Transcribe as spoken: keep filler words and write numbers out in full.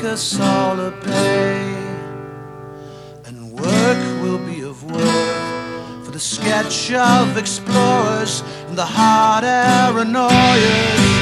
us all a pay, and work will be of worth for the sketch of explorers and the hot air annoyers.